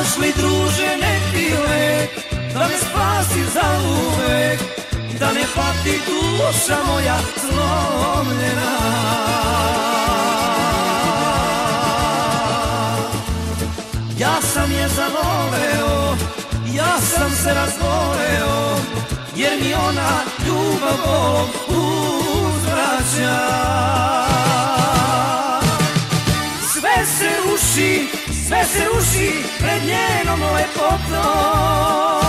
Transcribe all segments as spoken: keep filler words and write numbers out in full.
li druže neki lek da me spasi zauvek, da ne pati duša moja slomljena? Ja sam je zavoleo, ja sam se razvoleo, jer mi ona ljubav volom uzvraća. Sve se ruši, sve se ruši pred njenom lepotom.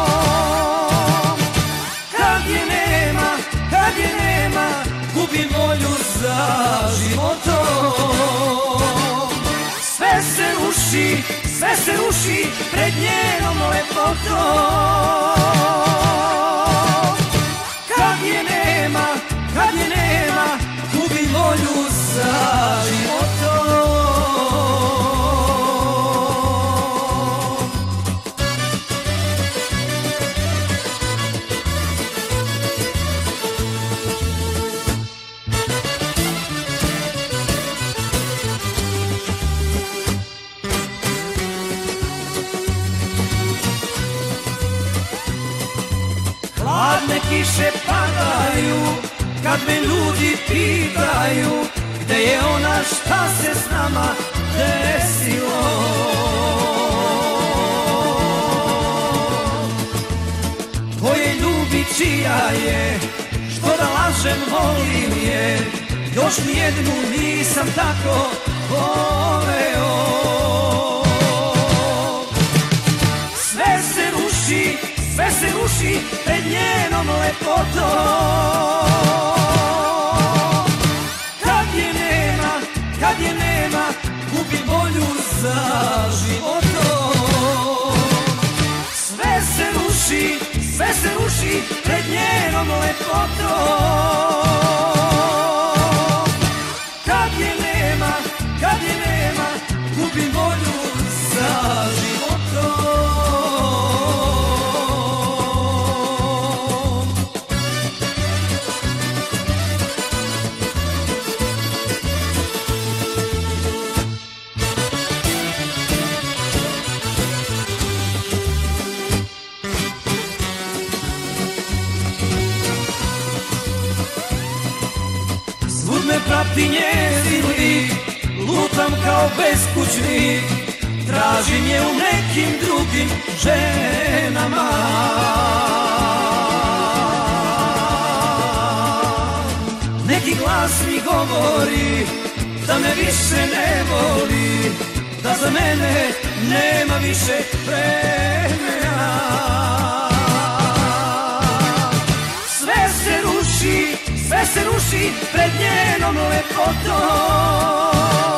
Kad je nema, kad je nema, gubim volju za životom. Sve se ruši, sve se ruši pred njenom lepotom. Kad je nema, kad je nema, gubim volju za životom. Hladne kiše padaju, kad me ljudi pitaju gde je ona, šta se s nama desilo. Ko je ljubi, čija je, što da lažem, volim je, još nijednu nisam tako voleo. Sve se ruši, sve se ruši pred njenom lepotom. Kad je nema, kad je nema, gubim volju za životom. Sve se ruši, sve se ruši pred njenom lepotom. Kad je nema, kad je nema, gubim volju za životom. Prati njezin lik, lutam kao beskućnik, tražim je u nekim drugim ženama. Neki glas mi govori da me više ne voli, da za mene nema više vremena. Sve se ruši, sve se ruši pred njenom lepotom.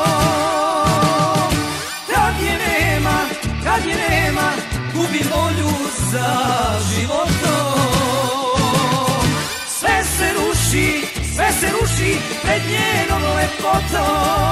Kad je nema, kad je nema, gubim volju za životom. Sve se ruši, sve se ruši pred njenom lepotom.